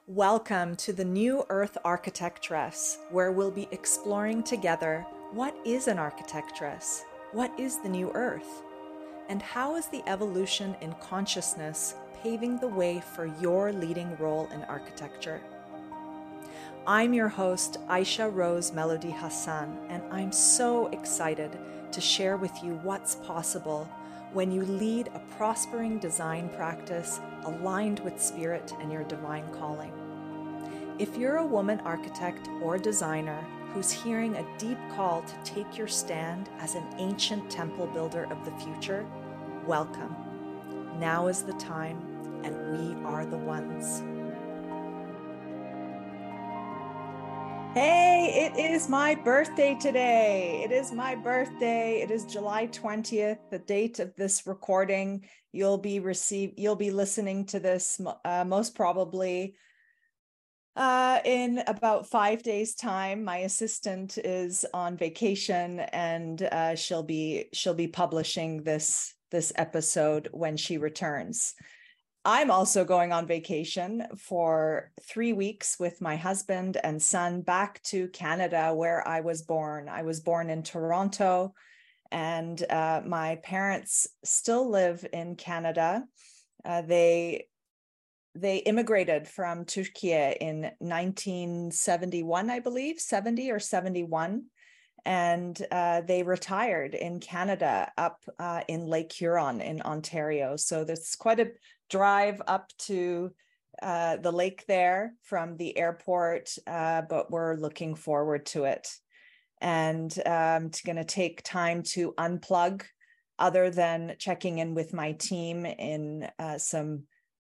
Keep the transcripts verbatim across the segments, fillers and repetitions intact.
Welcome to the New Earth Architectress, where we'll be exploring together what is an architectress, what is the New Earth, and how is the evolution in consciousness paving the way for your leading role in architecture. I'm your host, Aisha Rose Melody Hassan, and I'm so excited to share with you what's possible when you lead a prospering design practice aligned with spirit and your divine calling. If you're a woman architect or designer who's hearing a deep call to take your stand as an ancient temple builder of the future, welcome. Now is the time, and we are the ones. Hey, it is my birthday today. It is my birthday. It is July twentieth, the date of this recording. You'll be receive you'll be listening to this uh, most probably uh, in about five days' time. My assistant is on vacation, and uh, she'll be she'll be publishing this this episode when she returns. I'm also going on vacation for three weeks with my husband and son back to Canada, where I was born. I was born in Toronto, and uh, my parents still live in Canada. Uh, they they immigrated from Turkey in nineteen seventy-one, I believe, seventy or seventy-one. And uh, they retired in Canada up uh, in Lake Huron in Ontario. So there's quite a drive up to uh, the lake there from the airport, uh, but we're looking forward to it. And I'm um, going to take time to unplug, other than checking in with my team in uh, some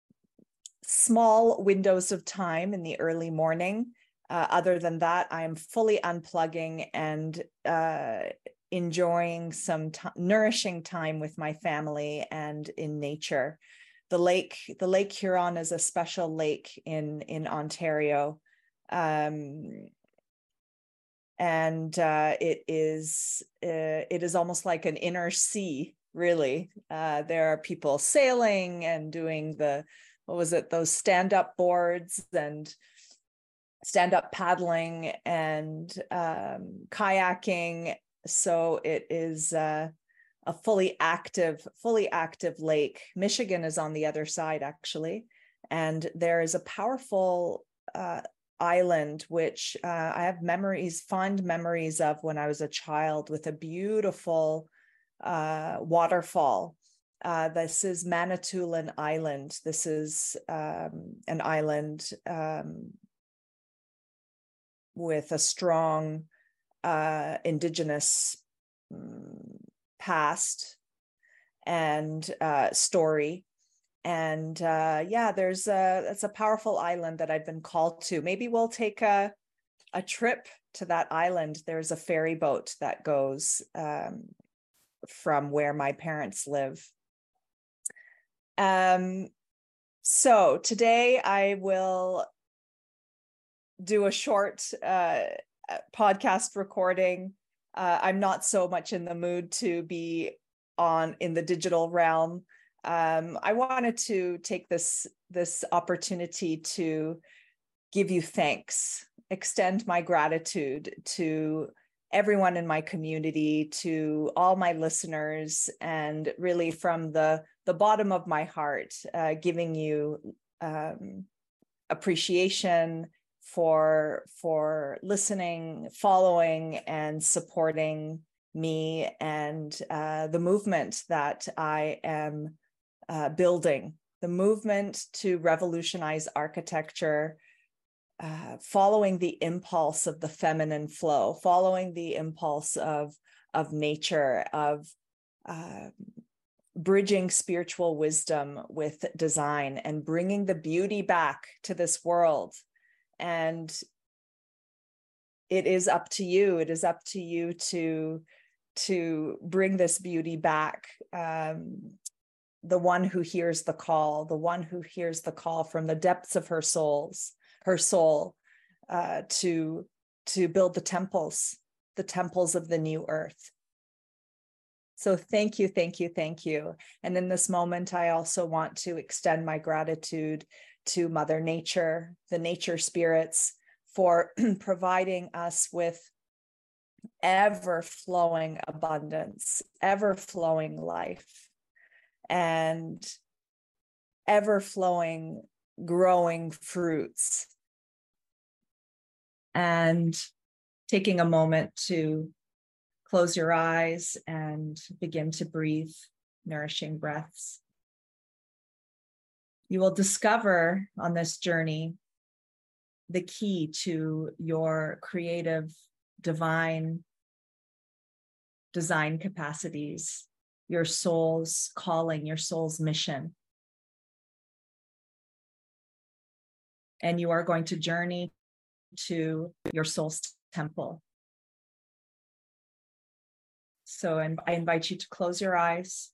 small windows of time in the early morning. Uh, other than that, I am fully unplugging and uh, enjoying some t- nourishing time with my family and in nature. The lake, the Lake Huron is a special lake in in Ontario, um, and uh, it is uh, it is almost like an inner sea. Really, uh, there are people sailing and doing the what was it? Those stand-up boards and stand-up paddling and um, kayaking. So it is uh, a fully active, fully active lake. Michigan is on the other side, actually. And there is a powerful uh, island, which uh, I have memories, fond memories of when I was a child, with a beautiful uh, waterfall. Uh, this is Manitoulin Island. This is um, an island um, with a strong uh, Indigenous um, past and uh, story. And uh, yeah, there's a, it's a powerful island that I've been called to. Maybe we'll take a, a trip to that island. There's a ferry boat that goes um, from where my parents live. Um, so today I will do a short uh, podcast recording. Uh, I'm not so much in the mood to be on in the digital realm. Um, I wanted to take this, this opportunity to give you thanks, extend my gratitude to everyone in my community, to all my listeners, and really from the, the bottom of my heart, uh, giving you um, appreciation for for listening, following, and supporting me and uh, the movement that I am uh, building, the movement to revolutionize architecture, uh, following the impulse of the feminine flow, following the impulse of, of nature, of uh, bridging spiritual wisdom with design and bringing the beauty back to this world. And it is up to you. It is up to you to, to bring this beauty back. Um, the one who hears the call, the one who hears the call from the depths of her souls, her soul, uh, to, to build the temples, the temples of the new earth. So thank you, thank you, thank you. And in this moment, I also want to extend my gratitude to Mother Nature, the nature spirits, for providing us with ever-flowing abundance, ever-flowing life, and ever-flowing growing fruits. And taking a moment to close your eyes and begin to breathe nourishing breaths. You will discover on this journey the key to your creative, divine design capacities, your soul's calling, your soul's mission. And you are going to journey to your soul's temple. So I invite you to close your eyes.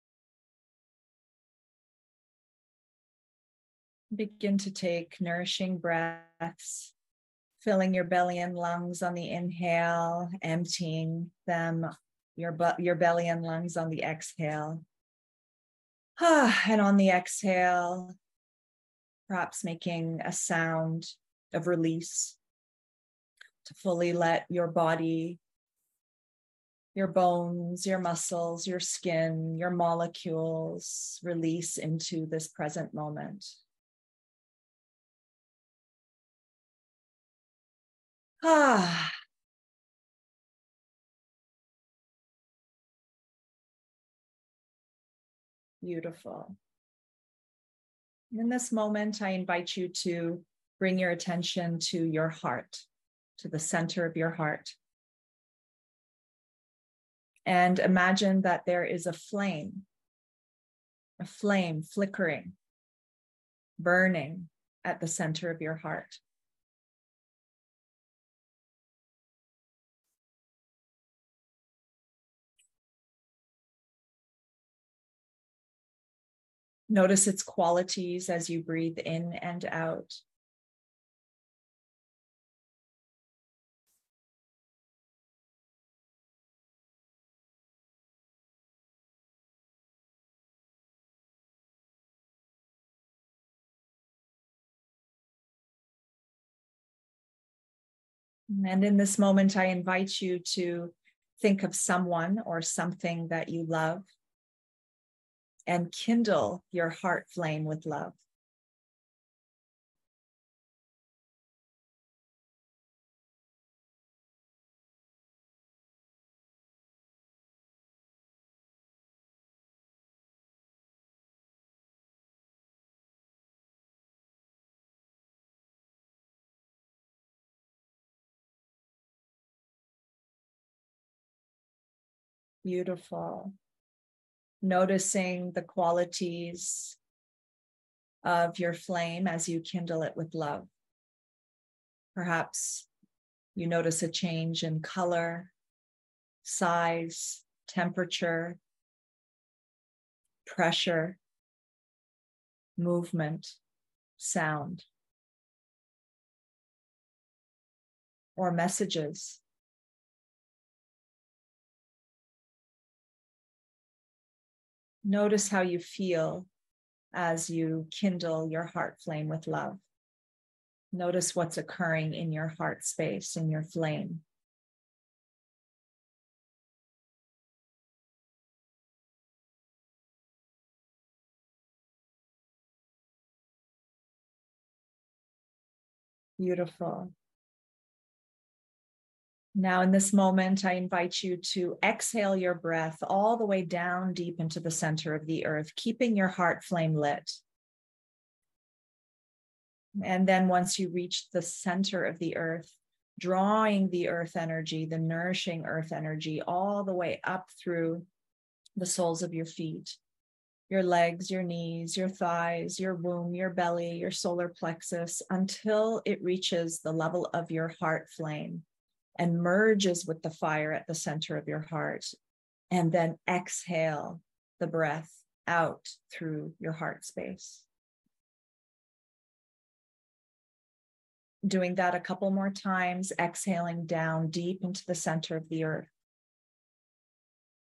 Begin to take nourishing breaths, filling your belly and lungs on the inhale, emptying them, your, bu- your belly and lungs on the exhale. And on the exhale, perhaps making a sound of release to fully let your body, your bones, your muscles, your skin, your molecules release into this present moment. Ah. Beautiful. In this moment, I invite you to bring your attention to your heart, to the center of your heart. And imagine that there is a flame, a flame flickering, burning at the center of your heart. Notice its qualities as you breathe in and out. And in this moment, I invite you to think of someone or something that you love and kindle your heart flame with love. Beautiful. Noticing the qualities of your flame as you kindle it with love. Perhaps you notice a change in color, size, temperature, pressure, movement, sound, or messages. Notice how you feel as you kindle your heart flame with love. Notice what's occurring in your heart space, in your flame. Beautiful. Now in this moment, I invite you to exhale your breath all the way down deep into the center of the earth, keeping your heart flame lit. And then once you reach the center of the earth, drawing the earth energy, the nourishing earth energy, all the way up through the soles of your feet, your legs, your knees, your thighs, your womb, your belly, your solar plexus, until it reaches the level of your heart flame and merges with the fire at the center of your heart. And then exhale the breath out through your heart space. Doing that a couple more times, exhaling down deep into the center of the earth.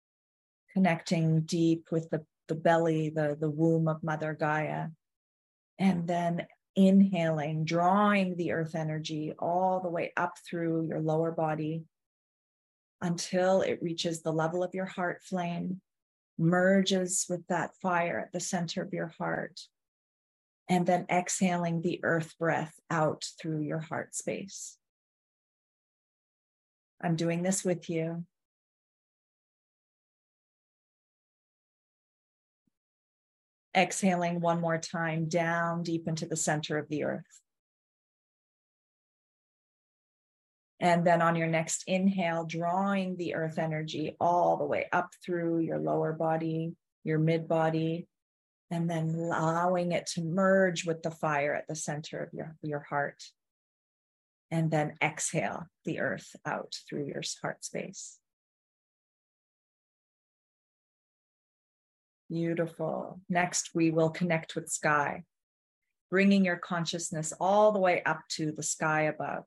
Connecting deep with the, the belly, the, the womb of Mother Gaia. And then inhaling, drawing the earth energy all the way up through your lower body until it reaches the level of your heart flame, merges with that fire at the center of your heart, and then exhaling the earth breath out through your heart space. I'm doing this with you. Exhaling one more time down deep into the center of the earth. And then on your next inhale, drawing the earth energy all the way up through your lower body, your mid body, and then allowing it to merge with the fire at the center of your, your heart. And then exhale the earth out through your heart space. Beautiful. Next, we will connect with sky, bringing your consciousness all the way up to the sky above,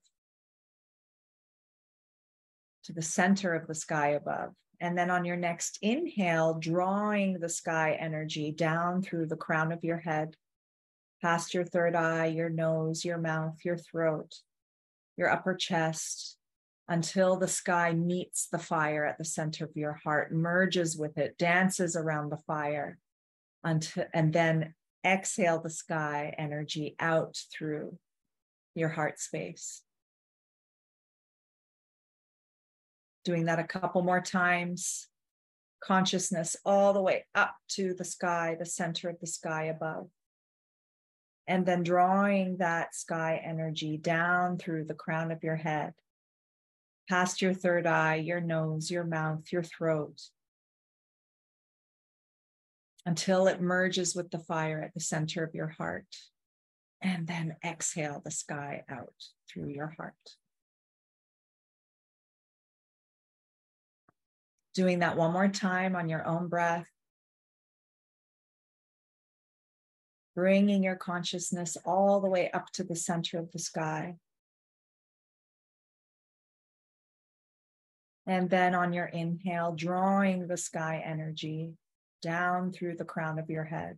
to the center of the sky above. And then on your next inhale, drawing the sky energy down through the crown of your head, past your third eye, your nose, your mouth, your throat, your upper chest, until the sky meets the fire at the center of your heart, merges with it, dances around the fire, until, and then exhale the sky energy out through your heart space. Doing that a couple more times. Consciousness all the way up to the sky, the center of the sky above. And then drawing that sky energy down through the crown of your head, past your third eye, your nose, your mouth, your throat, until it merges with the fire at the center of your heart. And then exhale the sky out through your heart. Doing that one more time on your own breath. Bringing your consciousness all the way up to the center of the sky. And then on your inhale, drawing the sky energy down through the crown of your head.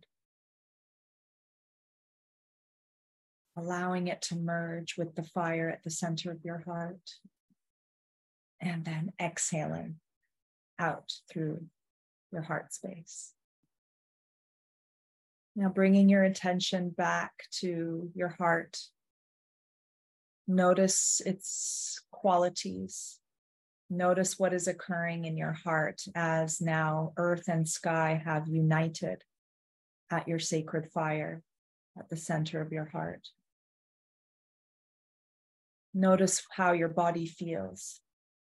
Allowing it to merge with the fire at the center of your heart. And then exhaling out through your heart space. Now bringing your attention back to your heart. Notice its qualities. Notice what is occurring in your heart as now earth and sky have united at your sacred fire at the center of your heart. Notice how your body feels.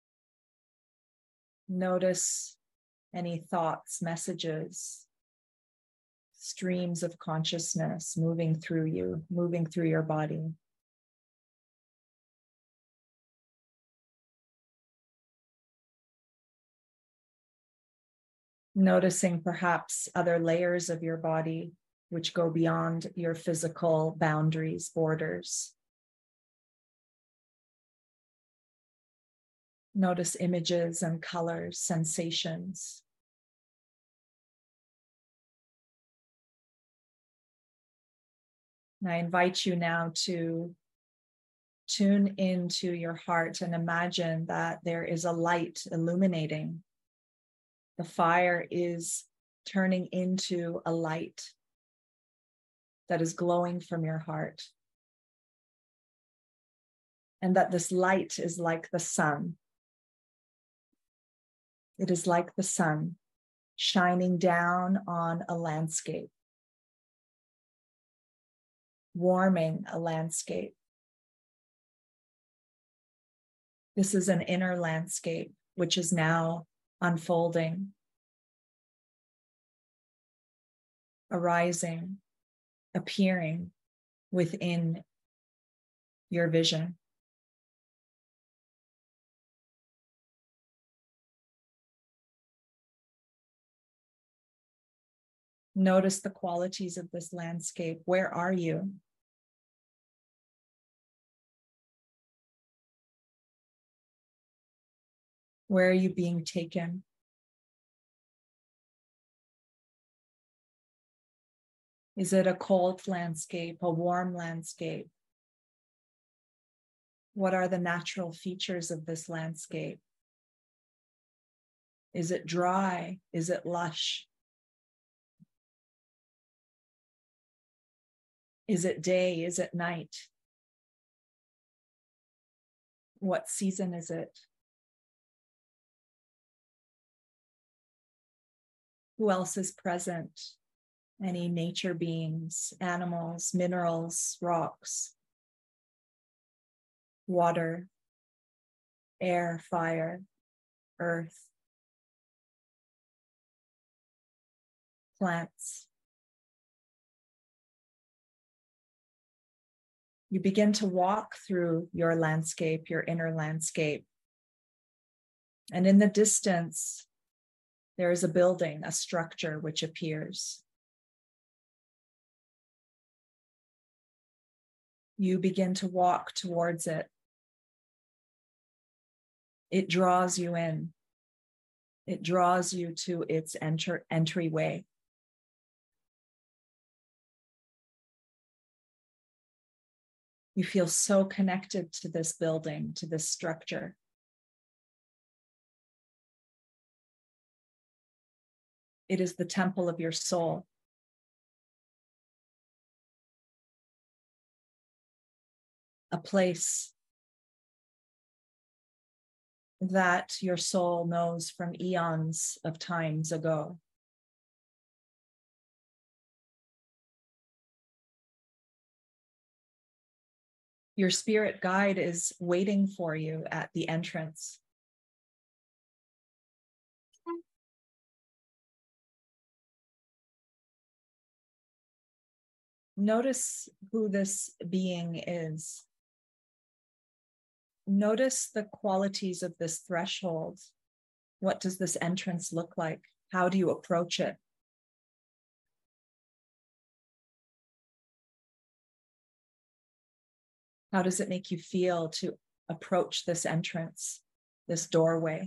Notice any thoughts, messages, streams of consciousness moving through you, moving through your body. Noticing perhaps other layers of your body which go beyond your physical boundaries, borders. Notice images and colors, sensations. And I invite you now to tune into your heart and imagine that there is a light illuminating. The fire is turning into a light that is glowing from your heart. And that this light is like the sun. It is like the sun shining down on a landscape, warming a landscape. This is an inner landscape which is now unfolding, arising, appearing within your vision. Notice the qualities of this landscape. Where are you? Where are you being taken? Is it a cold landscape, a warm landscape? What are the natural features of this landscape? Is it dry? Is it lush? Is it day? Is it night? What season is it? Who else is present? Any nature beings, animals, minerals, rocks, water, air, fire, earth, plants. You begin to walk through your landscape, your inner landscape. And in the distance, there is a building, a structure which appears. You begin to walk towards it. It draws you in. It draws you to its enter- entryway. You feel so connected to this building, to this structure. It is the temple of your soul. A place that your soul knows from eons of times ago. Your spirit guide is waiting for you at the entrance. Notice who this being is. Notice the qualities of this threshold. What does this entrance look like? How do you approach it? How does it make you feel to approach this entrance, this doorway?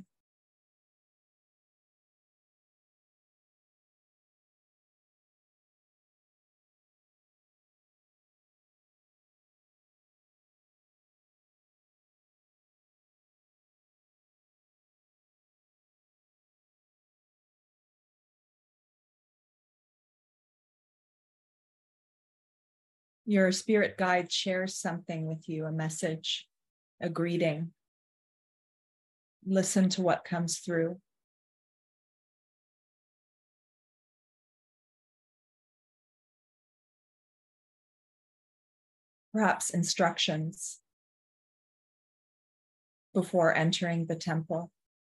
Your spirit guide shares something with you, a message, a greeting. Listen to what comes through. Perhaps instructions before entering the temple.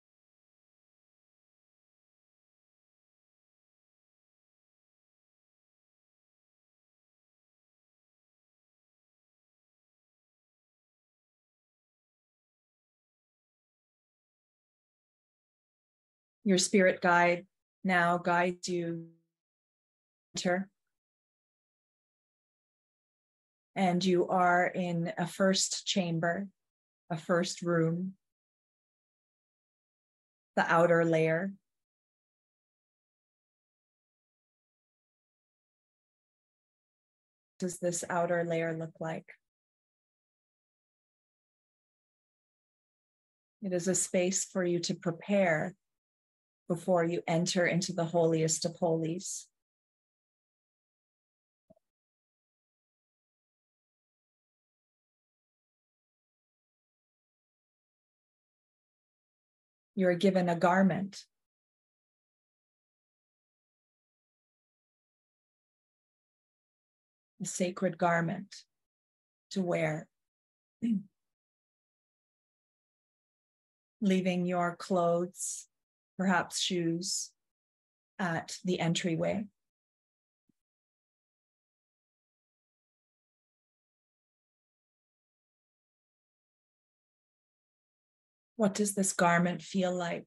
Your spirit guide now guides you to enter. And you are in a first chamber, a first room, the outer layer. What does this outer layer look like? It is a space for you to prepare before you enter into the holiest of holies. You're given a garment. A sacred garment to wear. Leaving your clothes, perhaps shoes, at the entryway. What does this garment feel like?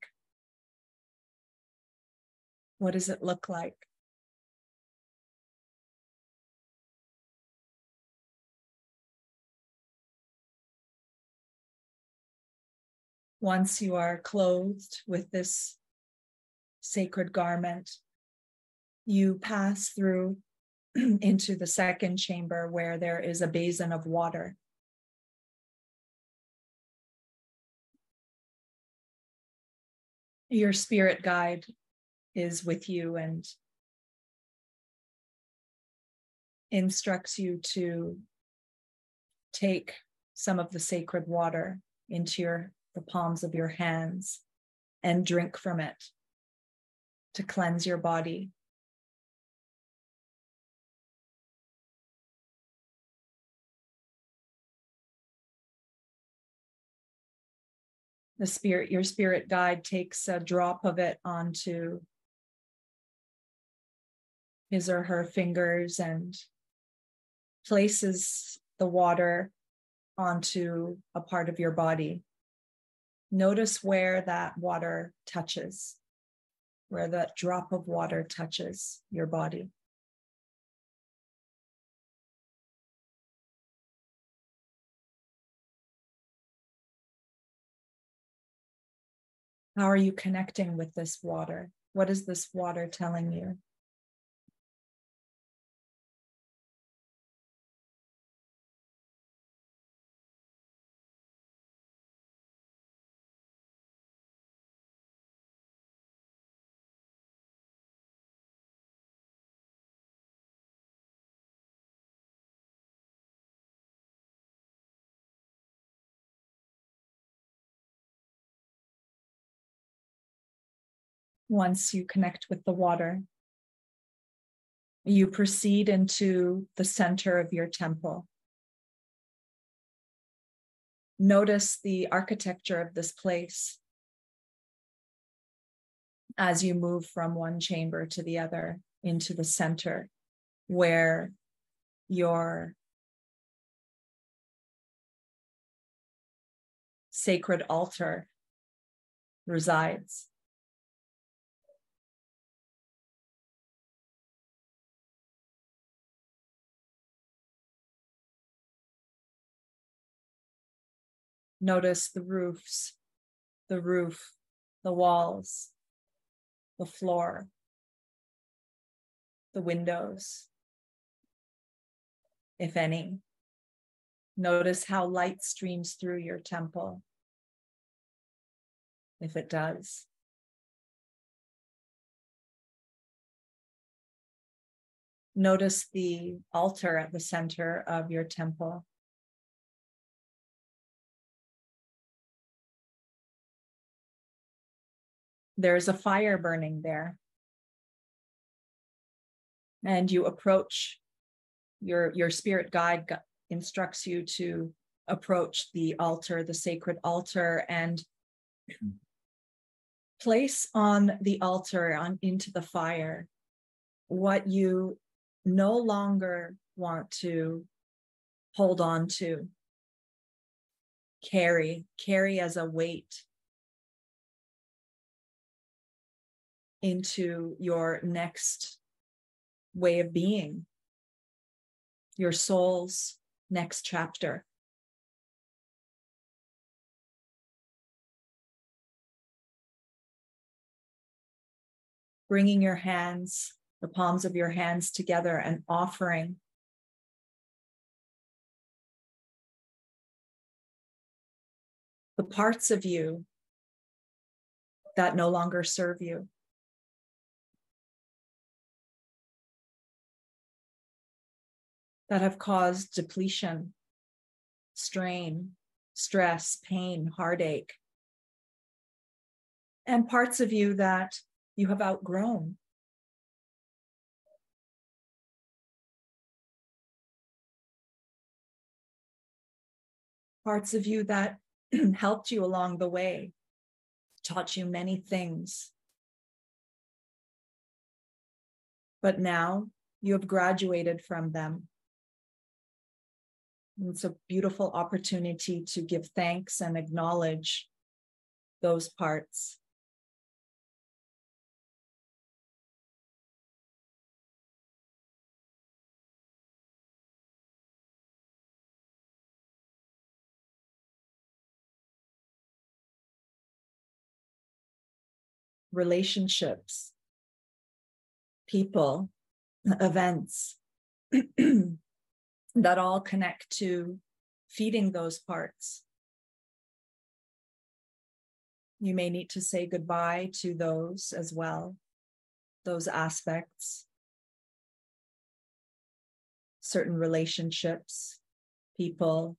What does it look like? Once you are clothed with this sacred garment, you pass through into the second chamber where there is a basin of water. Your spirit guide is with you and instructs you to take some of the sacred water into your, the palms of your hands and drink from it to cleanse your body. The spirit, your spirit guide takes a drop of it onto his or her fingers and places the water onto a part of your body. Notice where that water touches, where that drop of water touches your body. How are you connecting with this water? What is this water telling you? Once you connect with the water, you proceed into the center of your temple. Notice the architecture of this place as you move from one chamber to the other into the center where your sacred altar resides. Notice the roofs, the roof, the walls, the floor, the windows, if any. Notice how light streams through your temple, if it does. Notice the altar at the center of your temple. There's a fire burning there. And you approach, your, your spirit guide gu- instructs you to approach the altar, the sacred altar, and place on the altar, on into the fire, what you no longer want to hold on to, carry, carry as a weight into your next way of being, your soul's next chapter. Bringing your hands, the palms of your hands together and offering the parts of you that no longer serve you. That have caused depletion, strain, stress, pain, heartache, and parts of you that you have outgrown. Parts of you that helped you along the way, taught you many things. But now you have graduated from them. It's a beautiful opportunity to give thanks and acknowledge those parts. Relationships, people, events, that all connect to feeding those parts. You may need to say goodbye to those as well, those aspects, certain relationships, people,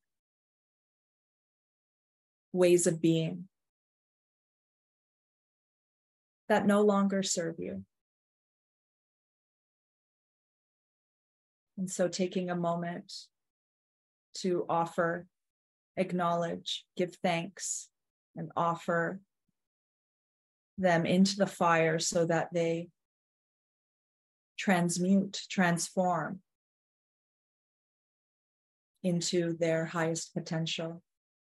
ways of being that no longer serve you. And so taking a moment to offer, acknowledge, give thanks, and offer them into the fire so that they transmute, transform into their highest potential.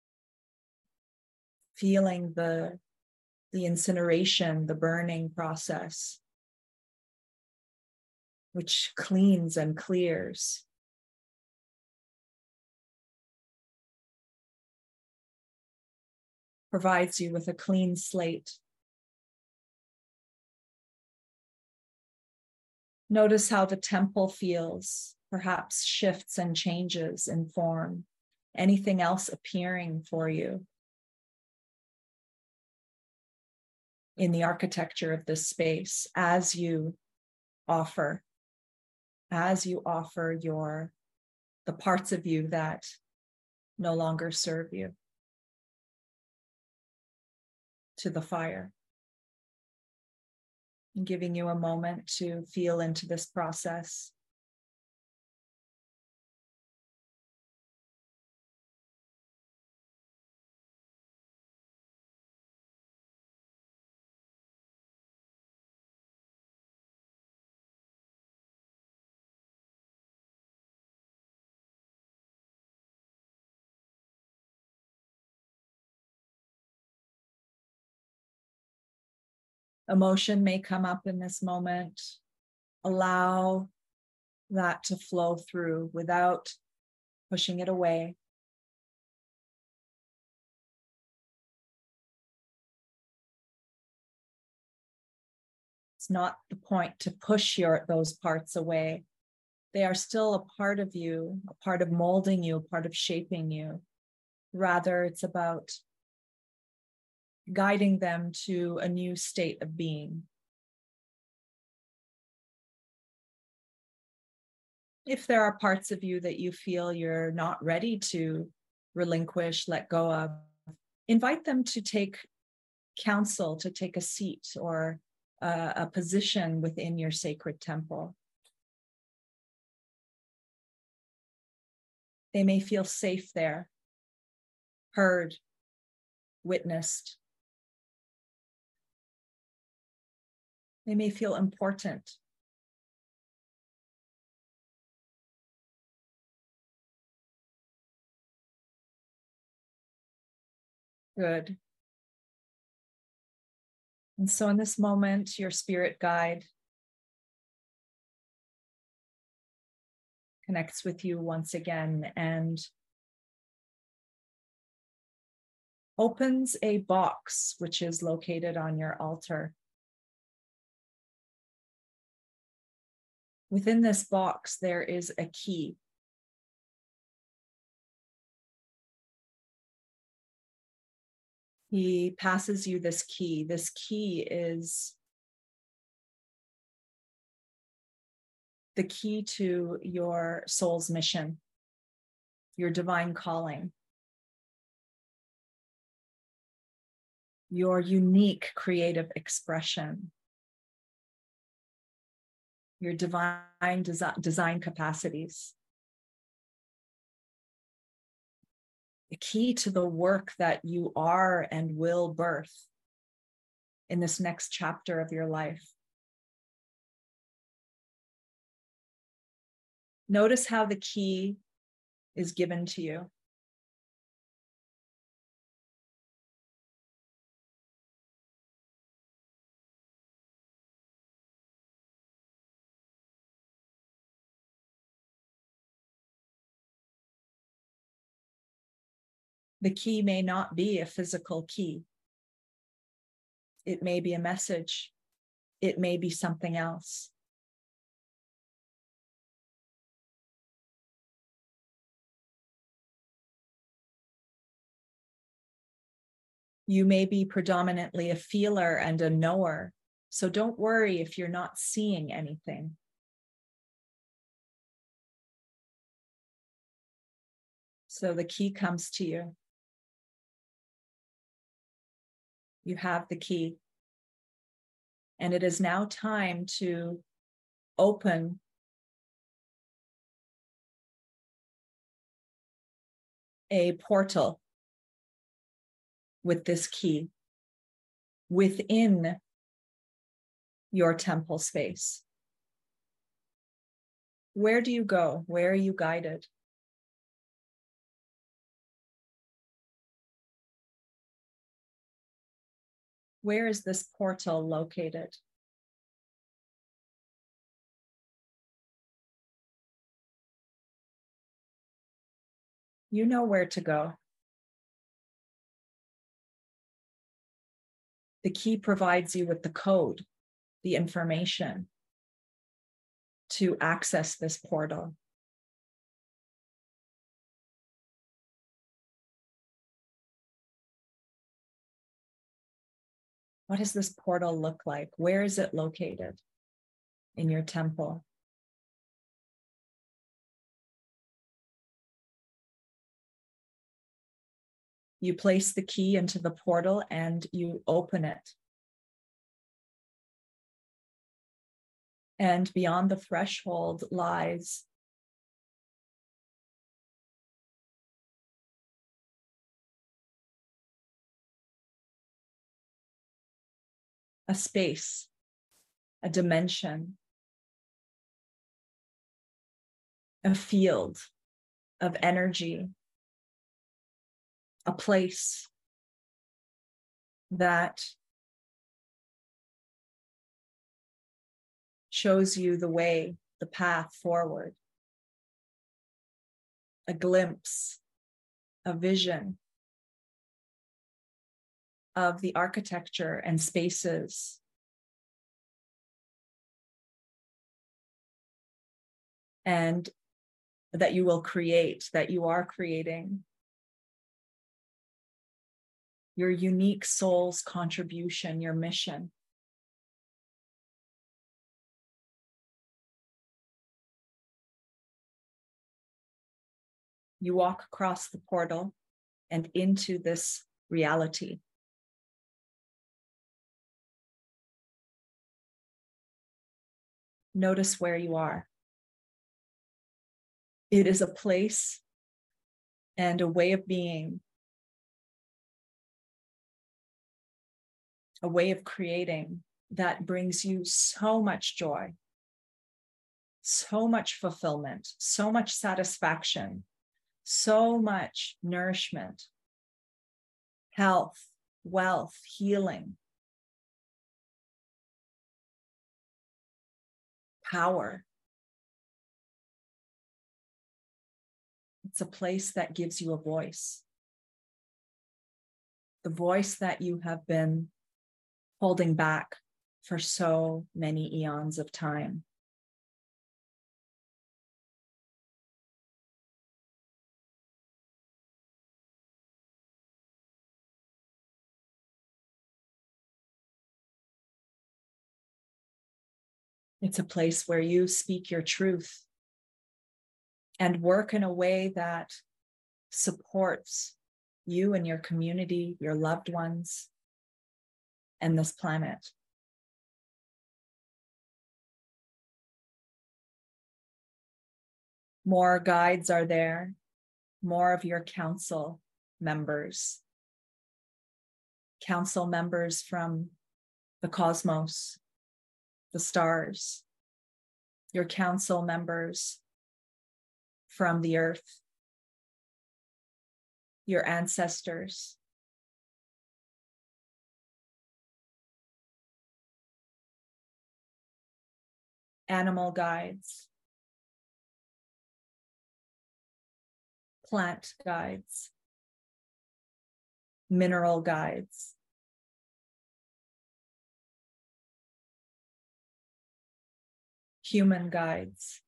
Feeling the, the incineration, the burning process, which cleans and clears. Provides you with a clean slate. Notice how the temple feels, perhaps shifts and changes in form. Anything else appearing for you in the architecture of this space as you offer, as you offer your, the parts of you that no longer serve you to the fire. And giving you a moment to feel into this process. Emotion may come up in this moment. Allow that to flow through without pushing it away. It's not the point to push your those parts away. They are still a part of you, a part of molding you, a part of shaping you. Rather, it's about guiding them to a new state of being. If there are parts of you that you feel you're not ready to relinquish, let go of, invite them to take counsel, to take a seat or a, a position within your sacred temple. They may feel safe there, heard, witnessed. They may feel important. Good. And so in this moment, your spirit guide connects with you once again and opens a box which is located on your altar. Within this box, there is a key. He passes you this key. This key is the key to your soul's mission, your divine calling, your unique creative expression, your divine desi- design capacities. The key to the work that you are and will birth in this next chapter of your life. Notice how the key is given to you. The key may not be a physical key. It may be a message. It may be something else. You may be predominantly a feeler and a knower, so don't worry if you're not seeing anything. So the key comes to you. You have the key. And it is now time to open a portal with this key within your temple space. Where do you go? Where are you guided? Where is this portal located? You know where to go. The key provides you with the code, the information to access this portal. What does this portal look like? Where is it located in your temple? You place the key into the portal and you open it. And beyond the threshold lies a space, a dimension, a field of energy, a place that shows you the way, the path forward, a glimpse, a vision of the architecture and spaces and that you will create, that you are creating. Your unique soul's contribution, your mission. You walk across the portal and into this reality. Notice where you are. It is a place and a way of being, a way of creating that brings you so much joy, so much fulfillment, so much satisfaction, so much nourishment, health, wealth, healing, power. It's a place that gives you a voice. The voice that you have been holding back for so many eons of time. It's a place where you speak your truth and work in a way that supports you and your community, your loved ones, and this planet. More guides are there, more of your council members, council members from the cosmos, the stars, your council members from the earth, your ancestors, animal guides, plant guides, mineral guides, human guides.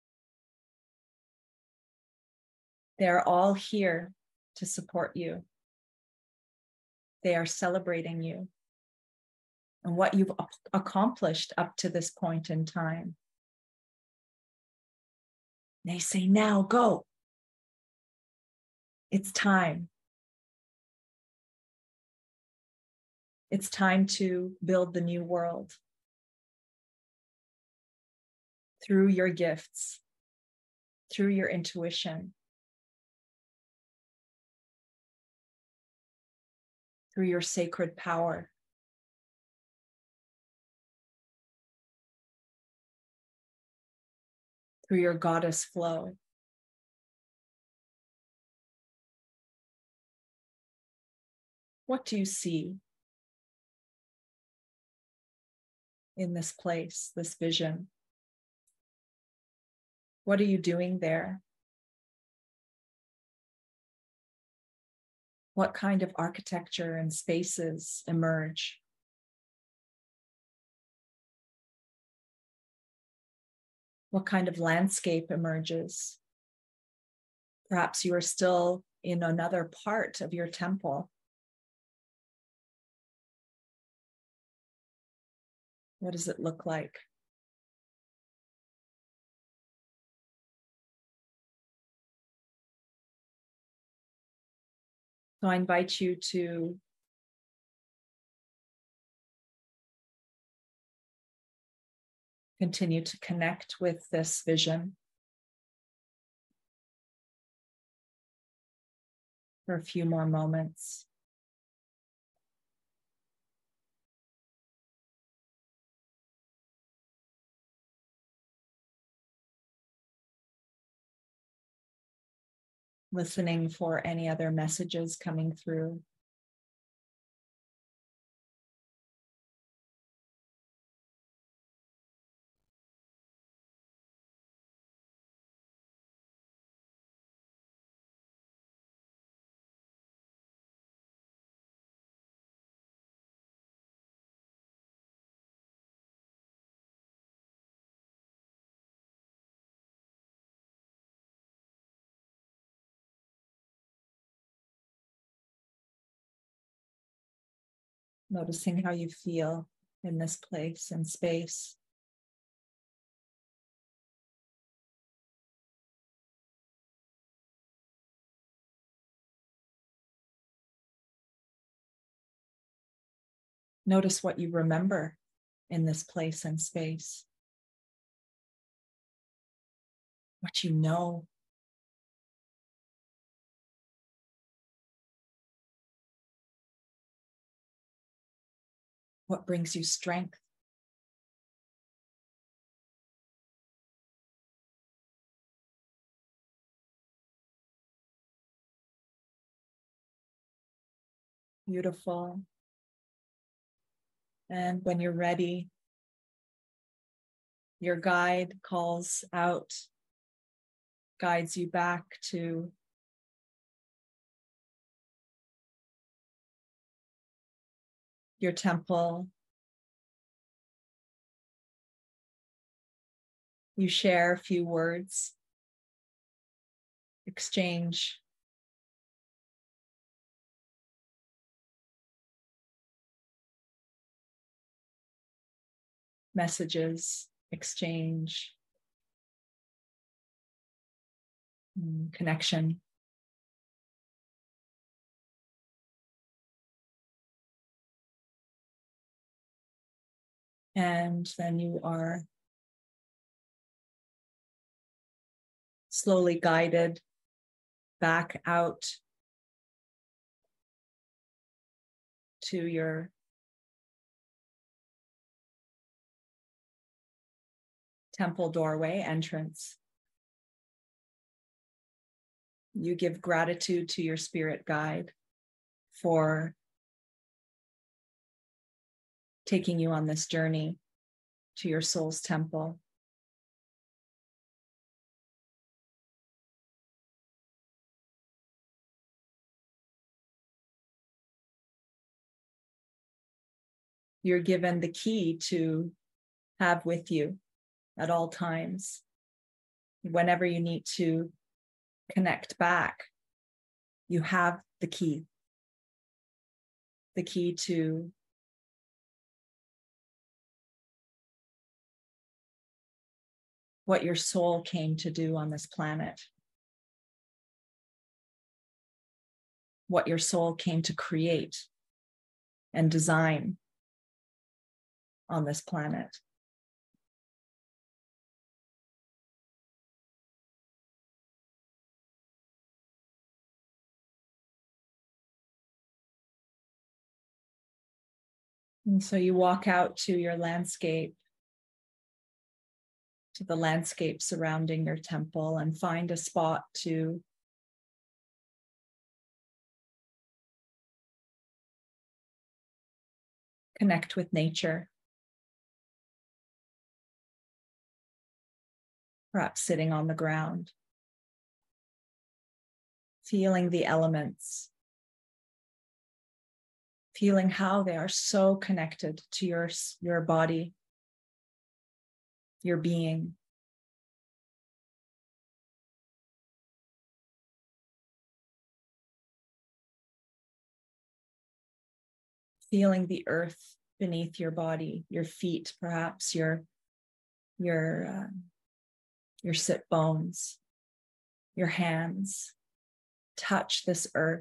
They're all here to support you They are celebrating you and what you've accomplished up to this point in time. They say, now go. It's time. It's time to build the new world through your gifts, through your intuition, through your sacred power. Through your goddess flow. What do you see in this place, this vision? What are you doing there? What kind of architecture and spaces emerge? What kind of landscape emerges? Perhaps you are still in another part of your temple. What does it look like? So I invite you to continue to connect with this vision for a few more moments. Listening for any other messages coming through. Noticing how you feel in this place and space. Notice what you remember in this place and space. What you know. What brings you strength? Beautiful. And when you're ready, your guide calls out, guides you back to your temple. You share a few words, exchange messages, exchange connection. And then you are slowly guided back out to your temple doorway entrance. You give gratitude to your spirit guide for taking you on this journey to your soul's temple. You're given the key to have with you at all times. Whenever you need to connect back, you have the key. the key to what your soul came to do on this planet, what your soul came to create and design on this planet. And so you walk out to your landscape, to the landscape surrounding your temple, and find a spot to connect with nature. Perhaps sitting on the ground, feeling the elements, feeling how they are so connected to your, your body, your being. Feeling the earth beneath your body, your feet, perhaps your, your, uh, your sit bones, your hands. Touch this earth.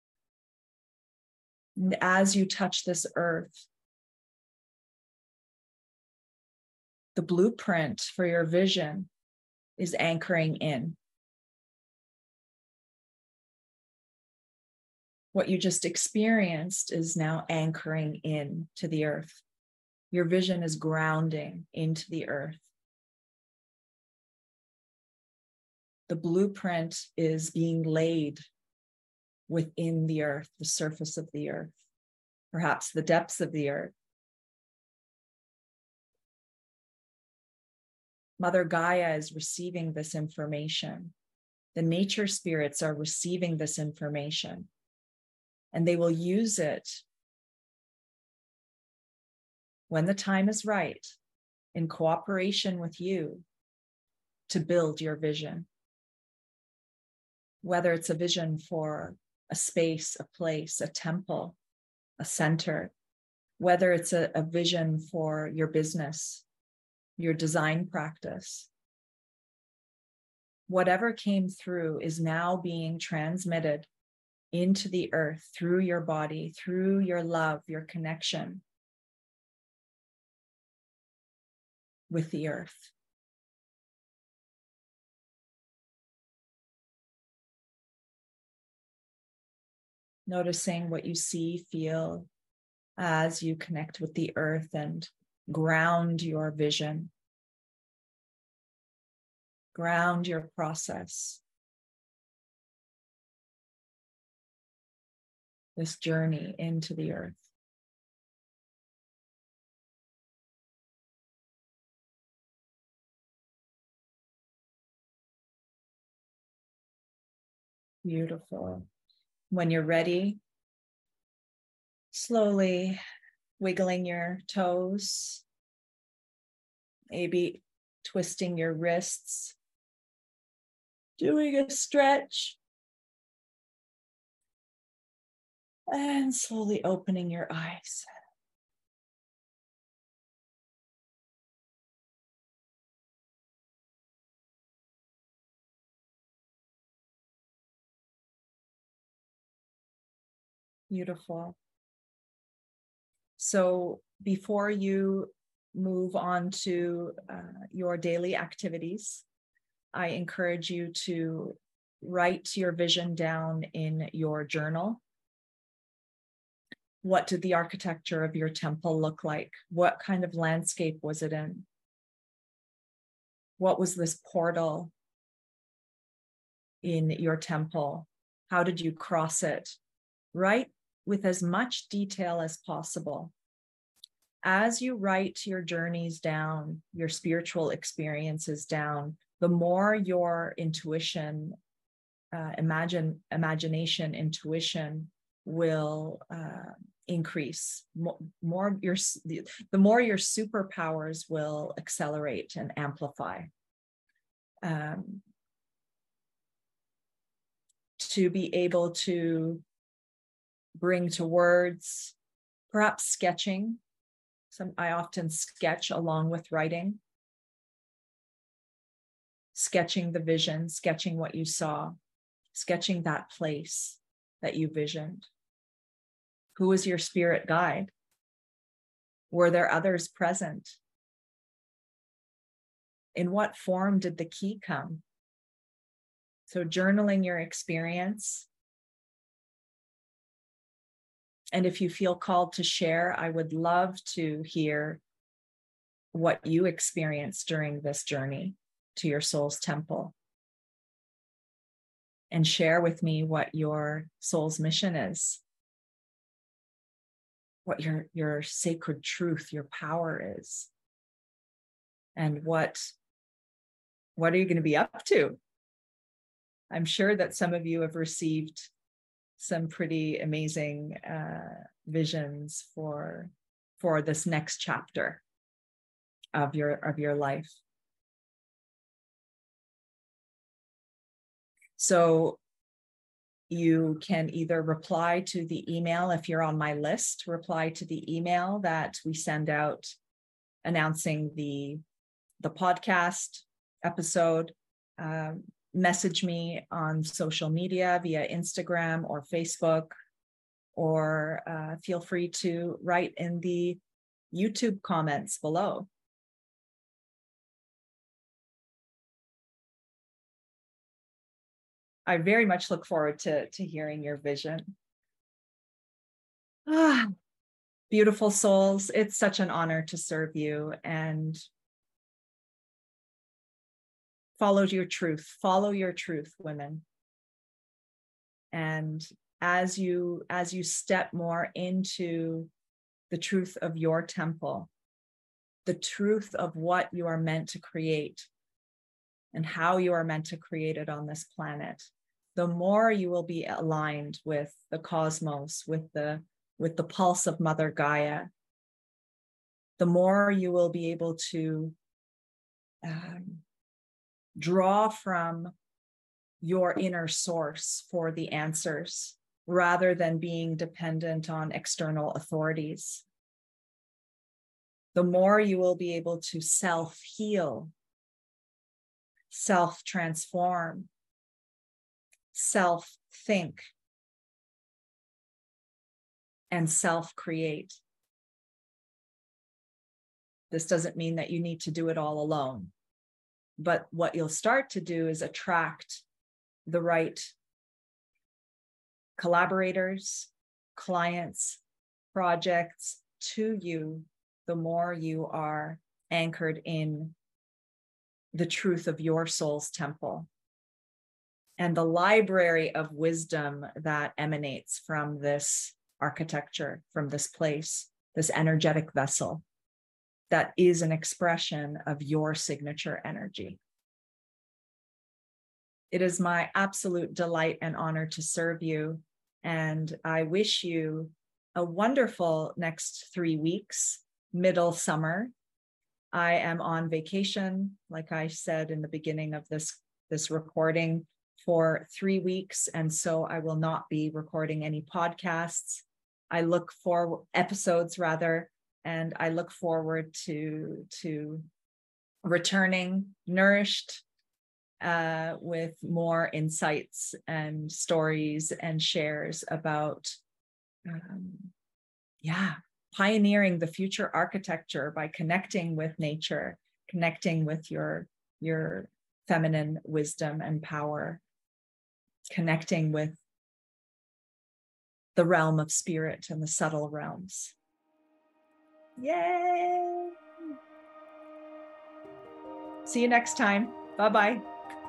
And as you touch this earth, the blueprint for your vision is anchoring in. What you just experienced is now anchoring in to the earth. Your vision is grounding into the earth. The blueprint is being laid within the earth, the surface of the earth, perhaps the depths of the earth. Mother Gaia is receiving this information. The nature spirits are receiving this information, and they will use it when the time is right, in cooperation with you, to build your vision. Whether it's a vision for a space, a place, a temple, a center, whether it's a, a vision for your business, your design practice. Whatever came through is now being transmitted into the earth through your body, through your love, your connection with the earth. Noticing what you see, feel as you connect with the earth and ground your vision, ground your process, this journey into the earth. Beautiful. When you're ready, slowly wiggling your toes, maybe twisting your wrists, doing a stretch, and slowly opening your eyes. Beautiful. So before you move on to uh, your daily activities, I encourage you to write your vision down in your journal. What did the architecture of your temple look like? What kind of landscape was it in? What was this portal in your temple? How did you cross it? Write with as much detail as possible. As you write your journeys down, your spiritual experiences down, the more your intuition, uh, imagine, imagination, intuition will uh, increase. More, more your, the, the more your superpowers will accelerate and amplify. Um, to be able to bring to words Perhaps sketching. Some, I often sketch along with writing. Sketching the vision, sketching what you saw, sketching that place that you visioned. Who was your spirit guide? Were there others present? In what form did the key come? So journaling your experience. And if you feel called to share, I would love to hear what you experienced during this journey to your soul's temple. And share with me what your soul's mission is, what your, your sacred truth, your power is, and what, what are you going to be up to? I'm sure that some of you have received some pretty amazing uh, visions for, for this next chapter of your, of your life. So you can either reply to the email, if you're on my list, reply to the email that we send out announcing the, the podcast episode. Um, message me on social media via Instagram or Facebook, or uh, feel free to write in the YouTube comments below. I very much look forward to, to hearing your vision. Ah, beautiful souls, it's such an honor to serve you, and follow your truth. Follow your truth, women. And as you, as you step more into the truth of your temple, the truth of what you are meant to create and how you are meant to create it on this planet, the more you will be aligned with the cosmos, with the, with the pulse of Mother Gaia, the more you will be able to um, draw from your inner source for the answers, rather than being dependent on external authorities. The more you will be able to self-heal, self-transform, self-think, and self-create. This doesn't mean that you need to do it all alone, but what you'll start to do is attract the right collaborators, clients, projects to you, the more you are anchored in the truth of your soul's temple and the library of wisdom that emanates from this architecture, from this place, this energetic vessel that is an expression of your signature energy. It is my absolute delight and honor to serve you, and I wish you a wonderful next three weeks, middle summer. I am on vacation, like I said in the beginning of this, this recording, for three weeks, and so I will not be recording any podcasts. I look for episodes rather, and I look forward to, to returning nourished uh, with more insights and stories and shares about, um, yeah, pioneering the future architecture by connecting with nature, connecting with your, your feminine wisdom and power, connecting with the realm of spirit and the subtle realms. Yay! See you next time. Bye-bye.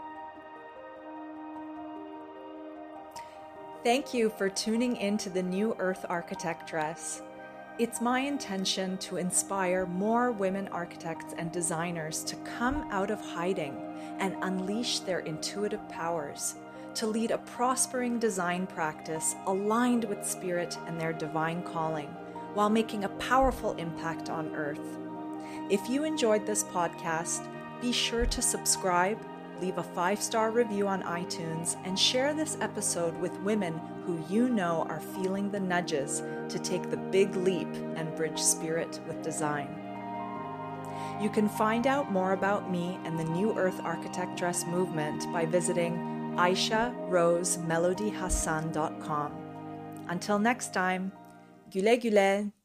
Thank you for tuning in to the New Earth Architectress. It's my intention to inspire more women architects and designers to come out of hiding and unleash their intuitive powers, to lead a prospering design practice aligned with spirit and their divine calling, while making a powerful impact on Earth. If you enjoyed this podcast, be sure to subscribe, leave a five-star review on iTunes, and share this episode with women who you know are feeling the nudges to take the big leap and bridge spirit with design. You can find out more about me and the New Earth Architect Dress movement by visiting aisha rose melody hassan dot com. Until next time, güle güle.